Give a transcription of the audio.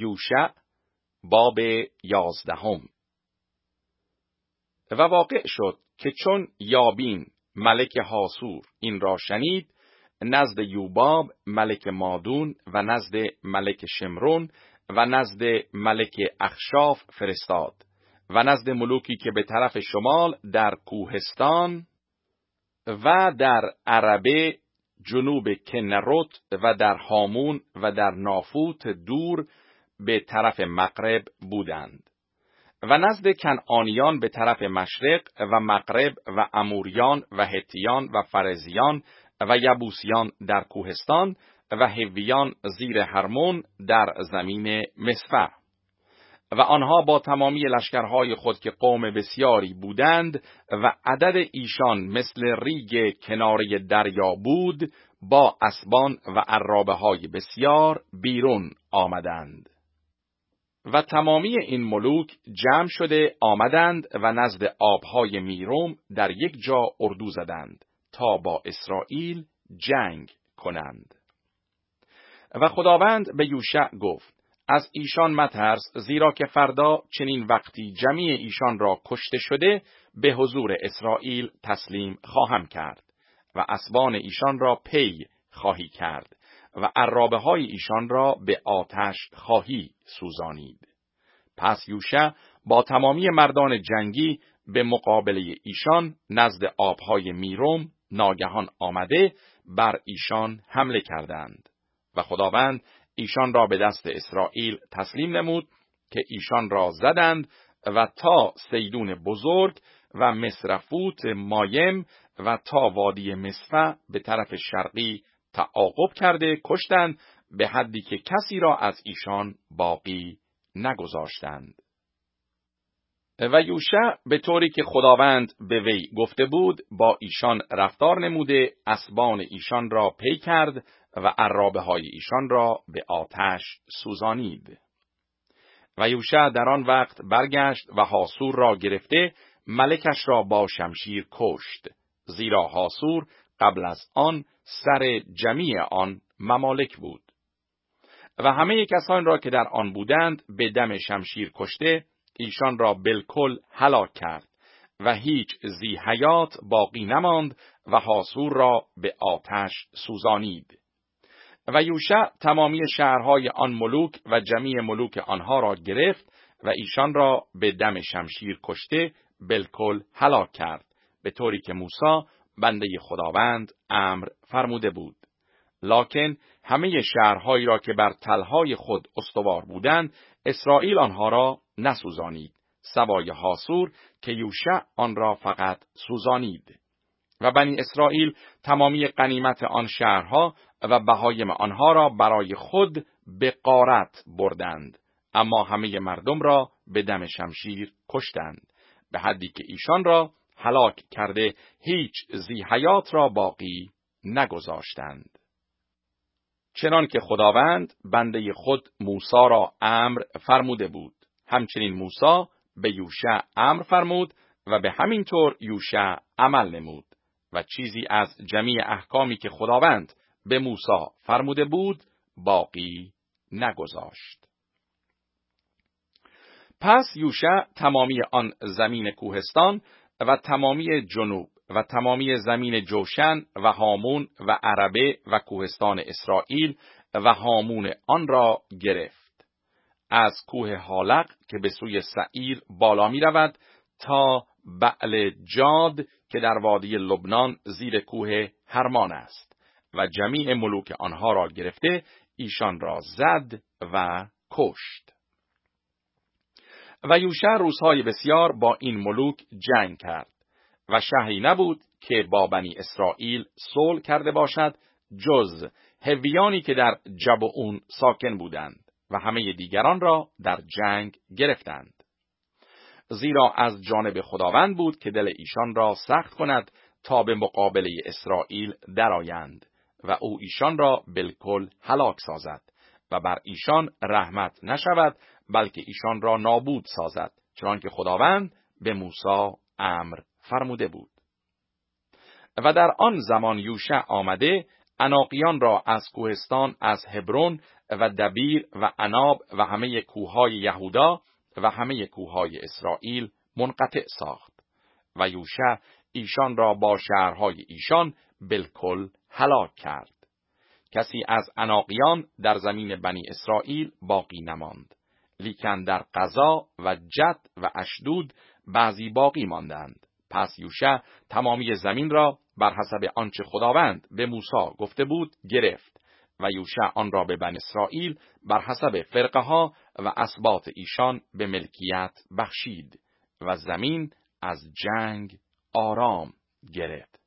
یوشع باب 11. و واقع شد که چون یابین ملک حاسور این را شنید، نزد یوباب ملک مادون و نزد ملک شمرون و نزد ملک اخشاف فرستاد و نزد ملوکی که به طرف شمال در کوهستان و در عربه جنوب کنرت و در هامون و در نافوت دور به طرف مغرب بودند و نزد کنعانیان به طرف مشرق و مغرب و اموریان و هتیان و فرزیان و یبوسیان در کوهستان و هویان زیر هرمون در زمین مصفا. و آنها با تمامی لشکرهای خود که قوم بسیاری بودند و عدد ایشان مثل ریگ کناره دریا بود، با اسبان و عرابه های بسیار بیرون آمدند. و تمامی این ملوک جمع شده آمدند و نزد آبهای میروم در یک جا اردو زدند تا با اسرائیل جنگ کنند. و خداوند به یوشع گفت: از ایشان مترس، زیرا که فردا چنین وقتی جمیع ایشان را کشته شده به حضور اسرائیل تسلیم خواهم کرد و اسبان ایشان را پی خواهی کرد و عرابه های ایشان را به آتش خواهی سوزانید. پس یوشع با تمامی مردان جنگی به مقابله ایشان نزد آبهای میروم ناگهان آمده بر ایشان حمله کردند و خداوند ایشان را به دست اسرائیل تسلیم نمود که ایشان را زدند و تا سیدون بزرگ و مصرفوت مایم و تا وادی مصفا به طرف شرقی تعاقب کرده کشتند، به حدی که کسی را از ایشان باقی نگذاشتند. و یوشع به طوری که خداوند به وی گفته بود با ایشان رفتار نموده، اسبان ایشان را پی کرد و عرابه های ایشان را به آتش سوزانید. و یوشع در آن وقت برگشت و حاسور را گرفته ملکش را با شمشیر کشت، زیرا حاسور قبل از آن سر جمیع آن ممالک بود. و همه کسان را که در آن بودند به دم شمشیر کشته، ایشان را بالکل هلاک کرد و هیچ ذی حیات باقی نماند و حاسور را به آتش سوزانید. و یوشع تمامی شهرهای آن ملوک و جمیع ملوک آنها را گرفت و ایشان را به دم شمشیر کشته بالکل هلاک کرد، به طوری که موسی بنده خداوند امر فرموده بود. لکن همه شهرهایی را که بر تلهای خود استوار بودند، اسرائیل آنها را نسوزانید، سوای حاسور که یوشع آن را فقط سوزانید. و بنی اسرائیل تمامی غنیمت آن شهرها و بهایم آنها را برای خود به غارت بردند، اما همه مردم را به دم شمشیر کشتند، به حدی که ایشان را هلاک کرده هیچ ذی حیات را باقی نگذاشتند. چنان که خداوند بنده خود موسی را امر فرموده بود، همچنین موسی به یوشع امر فرمود و به همین طور یوشع عمل نمود و چیزی از جمیع احکامی که خداوند به موسی فرموده بود باقی نگذاشت. پس یوشع تمامی آن زمین کوهستان و تمامی جنوب و تمامی زمین جوشن و هامون و عربه و کوهستان اسرائیل و هامون آن را گرفت، از کوه حالق که به سوی سعیر بالا می رود تا بعل جاد که در وادی لبنان زیر کوه هرمان است، و جمیع ملوک آنها را گرفته ایشان را زد و کشت. و یوشع روزهای بسیار با این ملوک جنگ کرد و شهری نبود که با بنی اسرائیل صلح کرده باشد جز هویانی که در جبعون ساکن بودند و همه دیگران را در جنگ گرفتند، زیرا از جانب خداوند بود که دل ایشان را سخت کند تا به مقابله اسرائیل درآیند و او ایشان را بالکل هلاک سازد و بر ایشان رحمت نشود، بلکه ایشان را نابود سازد، چنانکه خداوند به موسی امر فرموده بود. و در آن زمان یوشع آمده عناقیان را از کوهستان از هبرون و دبیر و عناب و همه کوههای یهودا و همه کوههای اسرائیل منقطع ساخت و یوشع ایشان را با شهرهای ایشان بالکل هلاک کرد. کسی از عناقیان در زمین بنی اسرائیل باقی نماند، لیکن در غزا و جد و اشدود بعضی باقی ماندند. پس یوشع تمامی زمین را بر حسب آنچه خداوند به موسی گفته بود گرفت و یوشع آن را به بنی اسرائیل بر حسب فرقه ها و اسباط ایشان به ملکیت بخشید و زمین از جنگ آرام گرفت.